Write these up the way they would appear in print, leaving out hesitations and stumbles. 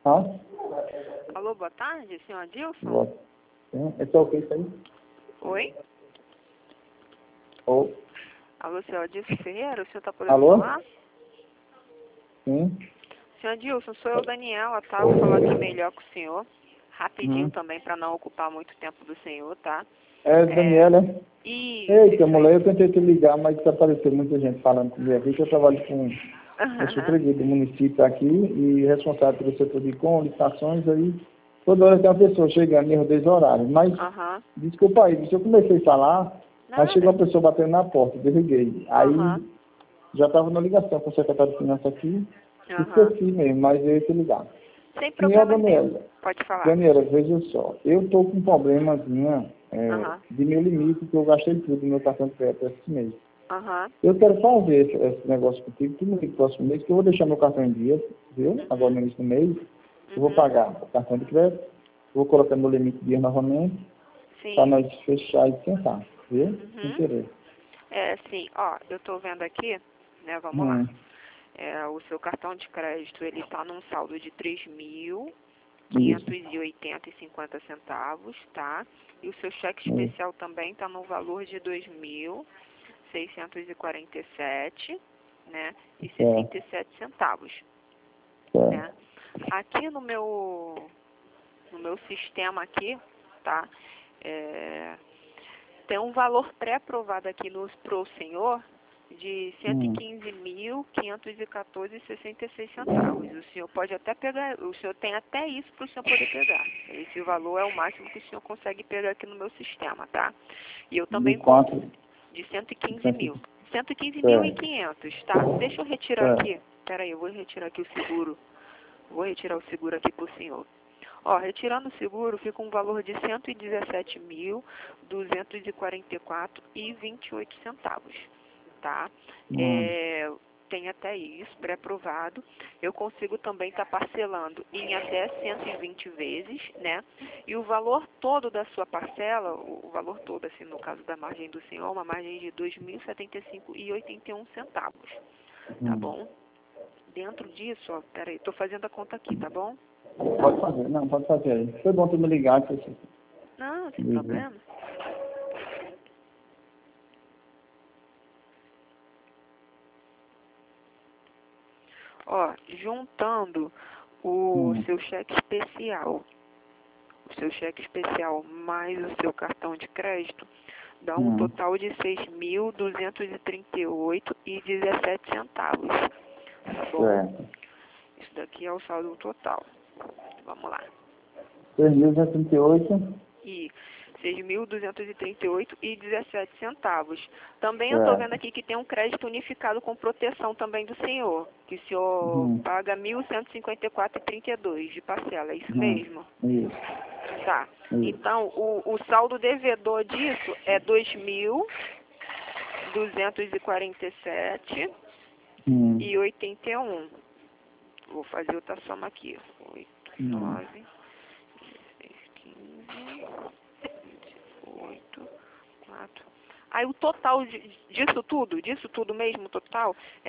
Ah? Alô, boa tarde, senhor Adilson? Boa. Sim. É o que isso aí? Oi? Oh. Alô, senhor Adilson Ferreira, o senhor está podendo Alô? falar? Sim. Senhor Adilson, sou eu, Daniela, tá? Vou falar aqui melhor com o senhor. Rapidinho também, para não ocupar muito tempo do senhor, tá? Daniela, né? Isso, Eita, isso mulher, aí. eu tentei te ligar, mas desapareceu muita gente falando comigo aqui, que eu trabalho com... Eu sou freguês do município aqui e responsável pelo setor de licitações, aí toda hora tem uma pessoa chegando em rodeios horários. Mas, desculpa aí, se eu comecei a falar, aí chegou uma pessoa batendo na porta, desliguei. Aí, já estava na ligação com o secretário de Finanças aqui, esqueci mesmo, mas eu ia te ligar. Sem Senhora problema Daniela, nenhum. Pode falar. Daniela, veja só, eu estou com um problemazinho de meu limite, que eu gastei tudo no meu cartão de crédito esse mês. Eu quero fazer esse negócio contigo, tu me liga no próximo mês, que eu vou deixar meu cartão em dia, viu? Agora no início do mês, eu vou pagar o cartão de crédito, vou colocar meu limite de dia novamente, para nós fechar e sentar, viu? Sem querer. Sim, ó, eu tô vendo aqui, né, vamos lá. O seu cartão de crédito, ele tá num saldo de 3.580,50 centavos, tá? E o seu cheque especial também tá no valor de 2.647, né, e 67 centavos, né? Aqui no meu sistema aqui, tá? Tem um valor pré-aprovado aqui pro senhor de 115.514,66 centavos. O senhor pode até pegar, o senhor tem até isso para o senhor poder pegar. Esse valor é o máximo que o senhor consegue pegar aqui no meu sistema, tá? E eu também de 115 mil. 115.500, tá? Deixa eu retirar aqui. Peraí, eu vou retirar aqui o seguro. Vou retirar o seguro aqui pro senhor. Ó, retirando o seguro, fica um valor de 117.244,28 centavos, tá? Tem até isso, pré-aprovado. Eu consigo também estar parcelando em até 120 vezes, né? E o valor todo da sua parcela, o valor todo, assim, no caso da margem do senhor, uma margem de 2.075,81 centavos, tá bom? Dentro disso, ó, peraí, tô fazendo a conta aqui, tá bom? Pode fazer, não, pode fazer aí. Foi bom tu me ligar, que você... Não, sem problema. Ó, juntando o seu cheque especial, mais o seu cartão de crédito, dá um total de 6.238,17 centavos, tá bom? Isso daqui é o saldo total. Vamos lá. 6.238. E 6.238,17 centavos. Também eu estou vendo aqui que tem um crédito unificado com proteção também do senhor, que o senhor paga 1.154,32 de parcela, é isso mesmo? Isso. Tá. Então, o saldo devedor disso é 2.247,81. Vou fazer outra soma aqui. 8, 9... 8, 4. Aí o total disso tudo mesmo, o total é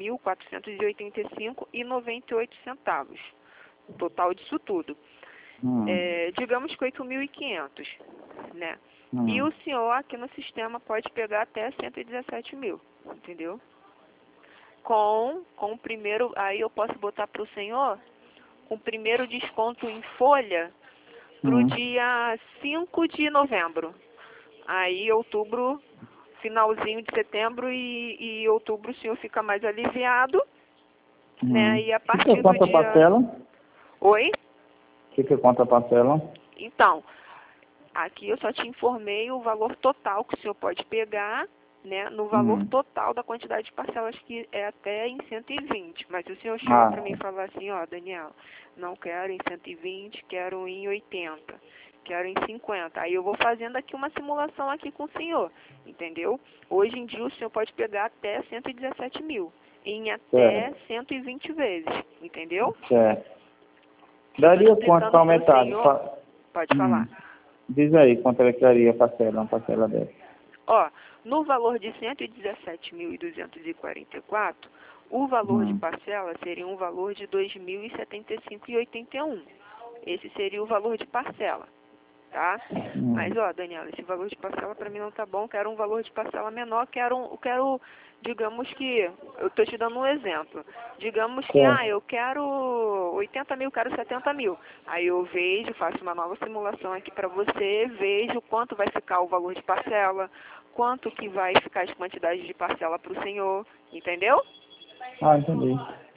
8.485,98 centavos. O total disso tudo. Digamos que 8.500, né? E o senhor aqui no sistema pode pegar até 117 mil, entendeu? Com o primeiro, aí eu posso botar para o senhor com o primeiro desconto em folha pro dia 5 de novembro. Aí, outubro, finalzinho de setembro e outubro, o senhor fica mais aliviado, né? E a partir do quanto dia... a parcela? Oi? Fica quanto a parcela? Então, aqui eu só te informei o valor total que o senhor pode pegar, né? No valor total da quantidade de parcelas, que é até em 120. Mas se o senhor chega para mim e falar assim, ó, Daniel, não quero em 120, quero em 80, quero em 50. Aí eu vou fazendo aqui uma simulação aqui com o senhor, entendeu? Hoje em dia o senhor pode pegar até 117 mil, em até 120 vezes, entendeu? Certo. Daria quanto para aumentar? Pode falar. Diz aí quanto ela daria uma parcela dessa. Ó, no valor de 117.244, O valor de parcela seria um valor de R$ 2.075,81. Esse seria o valor de parcela, tá? Mas, ó, Daniela, esse valor de parcela para mim não tá bom, quero um valor de parcela menor, quero, digamos que, eu tô te dando um exemplo. Digamos que, eu quero 80 mil, quero 70 mil. Aí eu vejo, faço uma nova simulação aqui para você, vejo quanto vai ficar o valor de parcela, quanto que vai ficar as quantidades de parcela para o senhor, entendeu? Ah, entendi.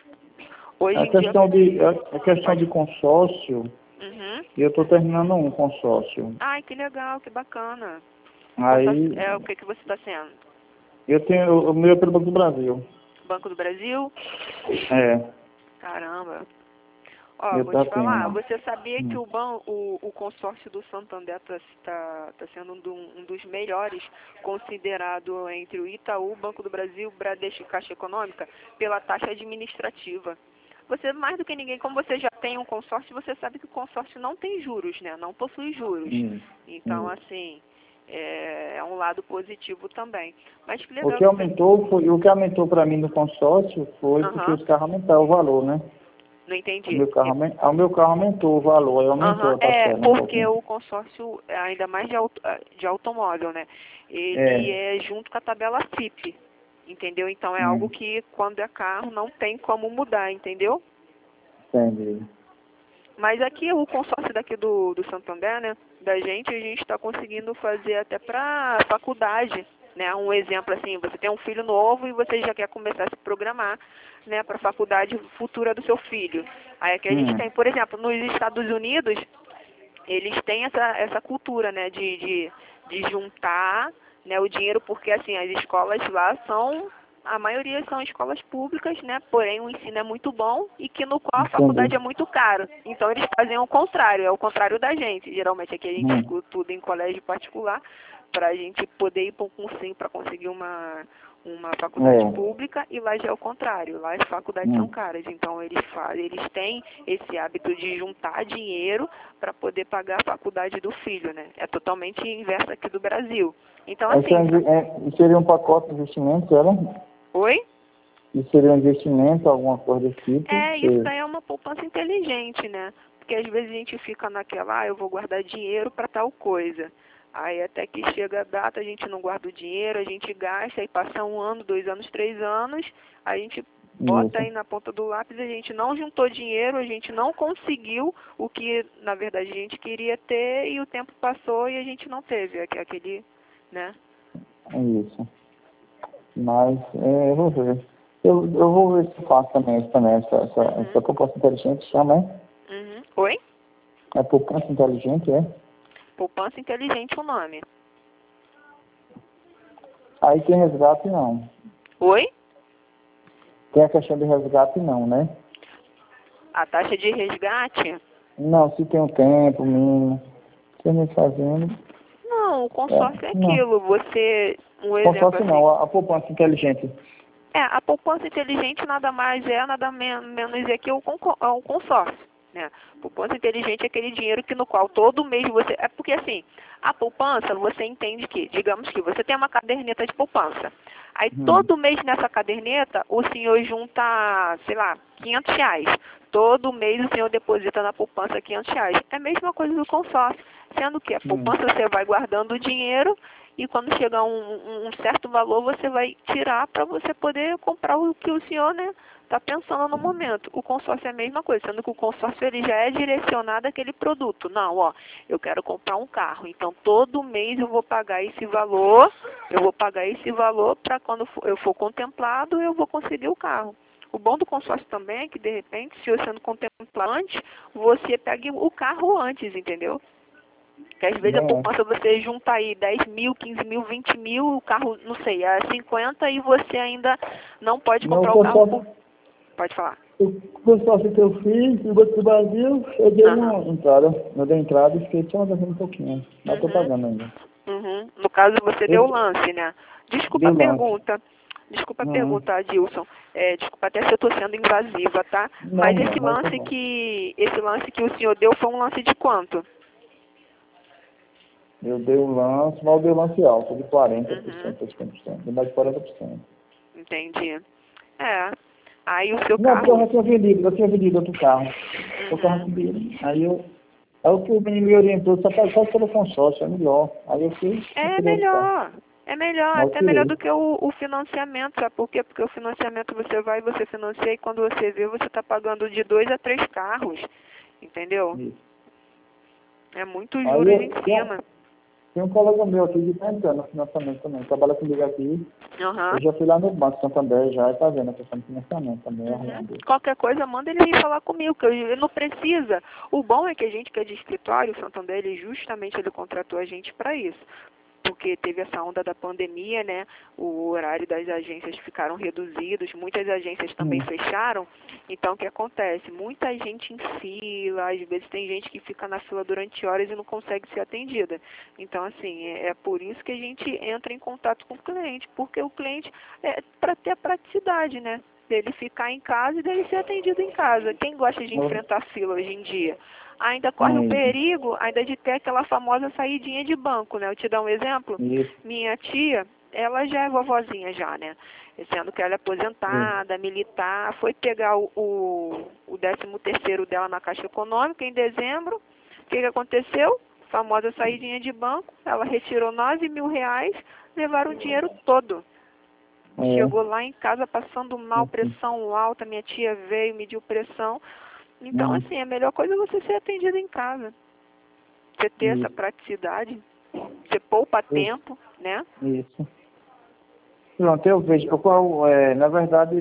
Hoje A em dia... questão de consórcio, eu estou terminando um consórcio. Ai, que legal, que bacana. Aí, o que você está sendo? eu tenho o meu é pelo Banco do Brasil. Banco do Brasil? É. Caramba. Ó, Eu vou tá te falar, tendo. você sabia que o consórcio do Santander tá sendo um dos melhores, considerado entre o Itaú, Banco do Brasil, Bradesco e Caixa Econômica, pela taxa administrativa. Você, mais do que ninguém, como você já tem um consórcio, você sabe que o consórcio não tem juros, né? Não possui juros. Então, assim, é um lado positivo também. Mas que legal. O que aumentou para mim no consórcio foi porque os carros aumentaram o valor, né? Não entendi. O meu carro aumentou o valor, aí aumentou a parcela. Porque o consórcio, ainda mais de automóvel, né? Ele é junto com a tabela FIP, entendeu? Então é algo que quando é carro não tem como mudar, entendeu? Entendi. Mas aqui o consórcio daqui do Santander, né? Da gente, a gente está conseguindo fazer até para faculdade, né? Um exemplo assim, você tem um filho novo e você já quer começar a se programar, né? Para a faculdade futura do seu filho. Aí aqui a gente tem, por exemplo, nos Estados Unidos, eles têm essa cultura, né? De juntar, né, o dinheiro, porque assim, as escolas lá a maioria são escolas públicas, né? Porém o ensino é muito bom e que no qual a faculdade é muito caro. Então eles fazem o contrário, é o contrário da gente. Geralmente aqui a gente estuda em colégio particular para a gente poder ir para um cursinho para conseguir uma faculdade pública, e lá já é o contrário, lá as faculdades são caras, então eles têm esse hábito de juntar dinheiro para poder pagar a faculdade do filho, né? É totalmente inverso aqui do Brasil. Então, assim... seria um pacote de investimento, era? Oi? Isso seria um investimento, alguma coisa desse tipo? Isso daí é uma poupança inteligente, né? Porque às vezes a gente fica naquela, eu vou guardar dinheiro para tal coisa. Aí até que chega a data, a gente não guarda o dinheiro, a gente gasta, aí passa 1 ano, 2 anos, 3 anos, a gente bota aí na ponta do lápis, a gente não juntou dinheiro, a gente não conseguiu o que, na verdade, a gente queria ter, e o tempo passou e a gente não teve aquele, né? Isso. Mas, eu vou ver. Eu vou ver se faço também essa poupança inteligente, chama, é? Oi? É poupança inteligente, é? Poupança inteligente o nome. Aí tem resgate, não. Oi? Tem a questão de resgate, não, né? A taxa de resgate? Não, se tem um tempo mínimo. Você me fazendo... Não, o consórcio é aquilo. Você... Consórcio assim, não, a poupança inteligente. A poupança inteligente nada mais nada menos é que o consórcio, né? Poupança inteligente é aquele dinheiro que no qual todo mês você... É porque assim, a poupança, você entende que, digamos que você tem uma caderneta de poupança. Aí todo mês nessa caderneta, o senhor junta, sei lá, R$500. Todo mês o senhor deposita na poupança R$500. É a mesma coisa do consórcio. Sendo que a poupança você vai guardando o dinheiro e quando chegar um certo valor você vai tirar para você poder comprar o que o senhor, né, está pensando no momento. O consórcio é a mesma coisa, sendo que o consórcio ele já é direcionado àquele produto. Não, ó, eu quero comprar um carro, então todo mês eu vou pagar esse valor, para quando eu for contemplado eu vou conseguir o carro. O bom do consórcio também é que, de repente, se você não contemplar antes, você pega o carro antes, entendeu? Porque às vezes a poupança você junta aí 10 mil, 15 mil, 20 mil, o carro, não sei, é 50 e você ainda não pode comprar o carro. Pode falar. O consórcio que eu fiz, no Banco do Brasil, eu dei uma entrada. Eu dei entrada e fiquei só devendo um pouquinho. Mas estou pagando ainda. No caso, você deu o lance, né? Desculpa a pergunta. Desculpa a pergunta, Adilson. Desculpa até se eu estou sendo invasiva, tá? Mas esse lance que o senhor deu foi um lance de quanto? Eu dei um lance, mas eu dei um lance alto, de 40%, 50%, de mais de 40%. Entendi. Aí o seu Não, carro... porque eu tinha vendido outro carro. O carro dele. Aí o que o menino me orientou, só pelo consórcio, é melhor. Aí eu fiz. É melhor. É melhor, Mas eu até tirei. melhor do que o financiamento, sabe por quê? Porque o financiamento você vai e você financia e quando você vê, você está pagando de 2 a 3 carros, entendeu? Isso. É muito Aí juros em cima. tem um colega meu aqui que está entrando no financiamento também, trabalha comigo aqui. Aham. Eu já fui lá no Banco Santander, já está vendo a questão de financiamento também, arrumando. Qualquer coisa, manda ele vir falar comigo, que ele não precisa. O bom é que a gente que é de escritório, o Santander, ele contratou a gente para isso. Porque teve essa onda da pandemia, né? O horário das agências ficaram reduzidos, muitas agências também fecharam. Então, o que acontece? Muita gente em fila, às vezes tem gente que fica na fila durante horas e não consegue ser atendida. Então, assim, é por isso que a gente entra em contato com o cliente, porque o cliente, para ter a praticidade, né? Dele ficar em casa e dele ser atendido em casa. Quem gosta de enfrentar fila hoje em dia? Ainda corre o perigo ainda de ter aquela famosa saidinha de banco, né? Eu te dar um exemplo. Isso. Minha tia, ela já é vovozinha já, né? Sendo que ela é aposentada, militar, foi pegar o 13º dela na Caixa Econômica em dezembro. O que aconteceu? Famosa saidinha de banco, ela retirou 9 mil reais, levaram o dinheiro todo. Chegou lá em casa passando mal, pressão alta, minha tia veio, mediu pressão. Então, assim, a melhor coisa é você ser atendido em casa. Você ter essa praticidade, você poupa tempo, né? Isso. Pronto, eu vejo. Na verdade,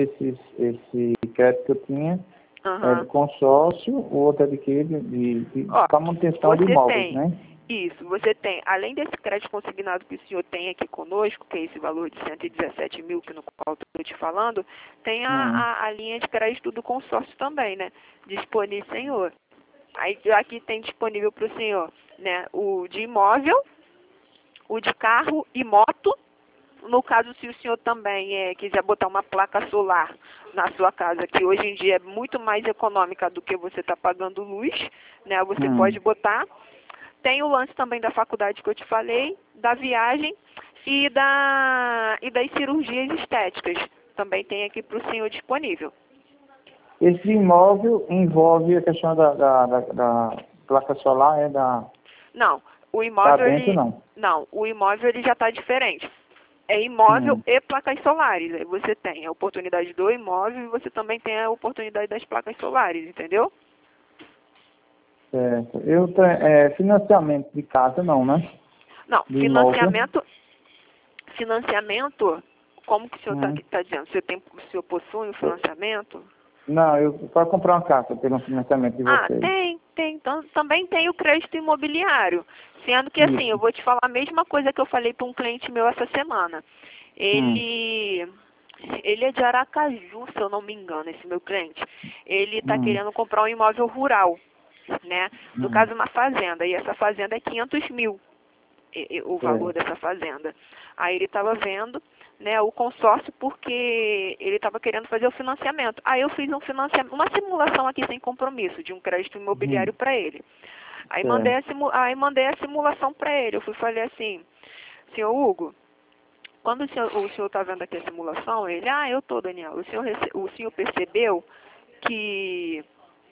esse crédito que eu tinha é do consórcio, o outro é de quê? Para manutenção de imóveis, né? Isso, você tem, além desse crédito consignado que o senhor tem aqui conosco, que é esse valor de 117 mil, que no qual estou te falando, tem a linha de crédito do consórcio também, né? Disponível, senhor. Aí aqui tem disponível para o senhor, né? O de imóvel, o de carro e moto. No caso, se o senhor também quiser botar uma placa solar na sua casa, que hoje em dia é muito mais econômica do que você está pagando luz, né? Você pode botar. Tem o lance também da faculdade que eu te falei, da viagem e das cirurgias estéticas. Também tem aqui para o senhor disponível. Esse imóvel envolve a questão da placa solar, Não, o imóvel não, o imóvel ele já está diferente. É imóvel e placas solares. Aí você tem a oportunidade do imóvel e você também tem a oportunidade das placas solares, entendeu? Certo. Financiamento de casa não, né? Não, financiamento, como que o senhor está dizendo? O senhor possui um financiamento? Não, eu para comprar uma casa pelo financiamento de vocês. Tem. Então, também tem o crédito imobiliário. Sendo que, assim, eu vou te falar a mesma coisa que eu falei para um cliente meu essa semana. Ele é de Aracaju, se eu não me engano, esse meu cliente. Ele está querendo comprar um imóvel rural, né? No caso, uma fazenda. E essa fazenda é 500 mil, o valor dessa fazenda. Aí ele estava vendo, né, o consórcio porque ele estava querendo fazer o financiamento. Aí eu fiz uma simulação aqui sem compromisso de um crédito imobiliário para ele. Aí mandei a simulação para ele. Falei assim, senhor Hugo, quando o senhor está vendo aqui a simulação, ele, eu tô, Daniel. O senhor percebeu que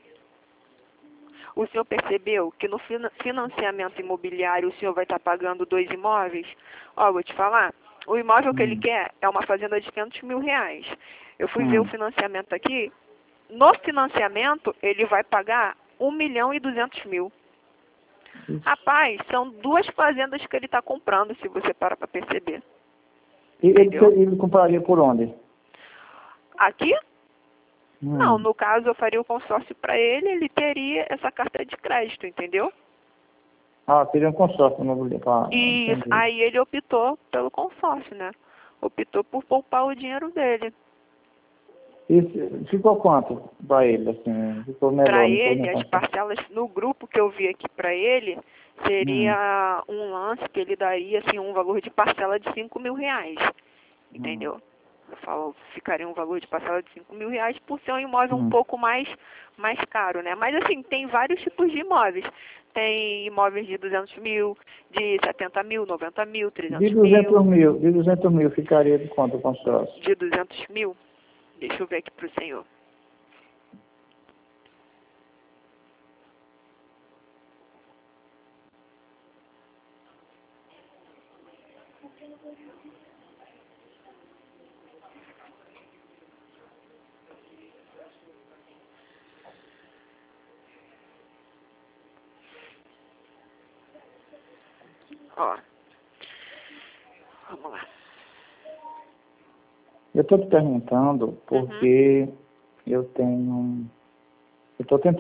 no financiamento imobiliário o senhor vai estar pagando 2 imóveis? Vou te falar, o imóvel que ele quer é uma fazenda de 500 mil reais. Eu fui ver o financiamento aqui. No financiamento, ele vai pagar 1.200.000. Rapaz, são 2 fazendas que ele está comprando, se você parar para perceber. E ele compraria por onde? Aqui? Não, no caso eu faria o consórcio para ele teria essa carta de crédito, entendeu? Teria um consórcio imobiliário. Isso, aí ele optou pelo consórcio, né? Optou por poupar o dinheiro dele. E ficou quanto para ele, assim? Ficou melhor? Para ele, as parcelas, no grupo que eu vi aqui para ele, seria um lance que ele daria, assim, um valor de parcela de 5 mil reais, entendeu? Ficaria um valor de parcela de 5 mil reais por ser um imóvel um pouco mais caro, né? Mas assim, tem vários tipos de imóveis. Tem imóveis de 200 mil, de 70 mil, 90 mil, 300 mil. De 200 mil ficaria de quanto o consórcio? De 200 mil? Deixa eu ver aqui para o senhor. Ó, vamos lá. Eu estou te perguntando porque eu estou tentando